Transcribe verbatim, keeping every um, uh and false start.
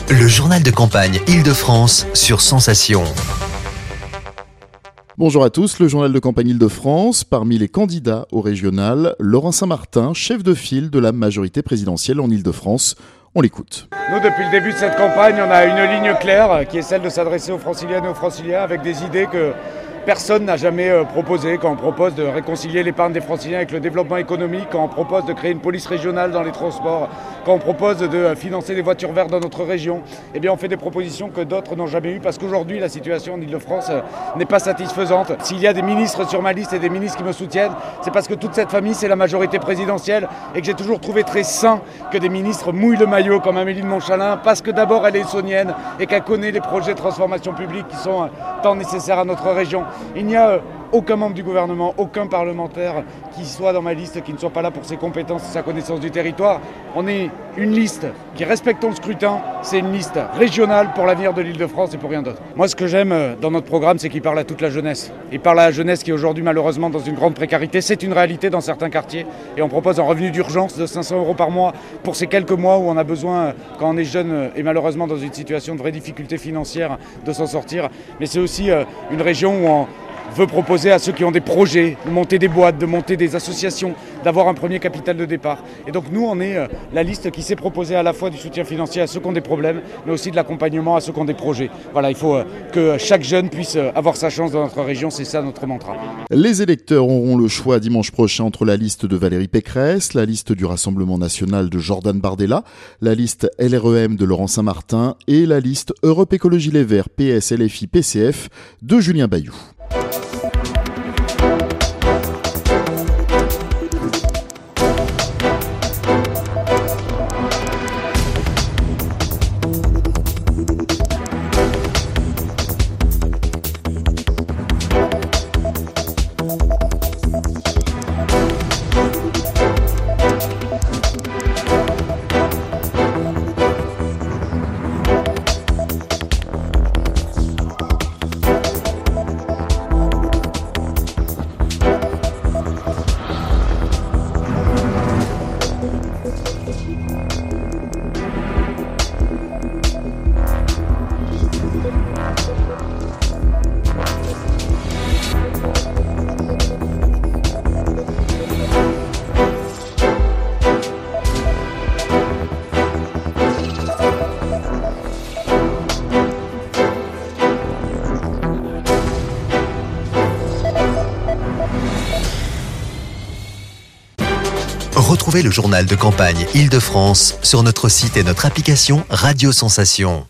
Le journal de campagne Île-de-France sur Sensation. Bonjour à tous, le journal de campagne Île-de-France. Parmi les candidats au régional, Laurent Saint-Martin, chef de file de la majorité présidentielle en Île-de-France. On l'écoute. Nous, depuis le début de cette campagne, on a une ligne claire qui est celle de s'adresser aux franciliennes et aux franciliens avec des idées que personne n'a jamais proposées. Quand on propose de réconcilier l'épargne des franciliens avec le développement économique, quand on propose de créer une police régionale dans les transports, quand on propose de financer des voitures vertes dans notre région, eh bien on fait des propositions que d'autres n'ont jamais eues parce qu'aujourd'hui la situation en Île-de-France n'est pas satisfaisante. S'il y a des ministres sur ma liste et des ministres qui me soutiennent, c'est parce que toute cette famille c'est la majorité présidentielle et que j'ai toujours trouvé très sain que des ministres mouillent le maillot comme Amélie de Montchalin parce que d'abord elle est essonnienne et qu'elle connaît les projets de transformation publique qui sont tant nécessaires à notre région. Il n'y a aucun membre du gouvernement, aucun parlementaire qui soit dans ma liste, qui ne soit pas là pour ses compétences et sa connaissance du territoire. On est une liste qui, respectons le scrutin, c'est une liste régionale pour l'avenir de l'Île-de-France et pour rien d'autre. Moi, ce que j'aime dans notre programme, c'est qu'il parle à toute la jeunesse. Il parle à la jeunesse qui est aujourd'hui malheureusement dans une grande précarité. C'est une réalité dans certains quartiers et on propose un revenu d'urgence de cinq cents euros par mois pour ces quelques mois où on a besoin, quand on est jeune et malheureusement dans une situation de vraie difficulté financière, de s'en sortir. Mais c'est aussi une région où on veut proposer à ceux qui ont des projets, de monter des boîtes, de monter des associations, d'avoir un premier capital de départ. Et donc nous, on est euh, la liste qui s'est proposée à la fois du soutien financier à ceux qui ont des problèmes, mais aussi de l'accompagnement à ceux qui ont des projets. Voilà, il faut euh, que chaque jeune puisse euh, avoir sa chance dans notre région, c'est ça notre mantra. Les électeurs auront le choix dimanche prochain entre la liste de Valérie Pécresse, la liste du Rassemblement national de Jordan Bardella, la liste L R E M de Laurent Saint-Martin et la liste Europe Écologie Les Verts, P S, L F I, P C F de Julien Bayou. Retrouvez le journal de campagne Île-de-France sur notre site et notre application Radio Sensation.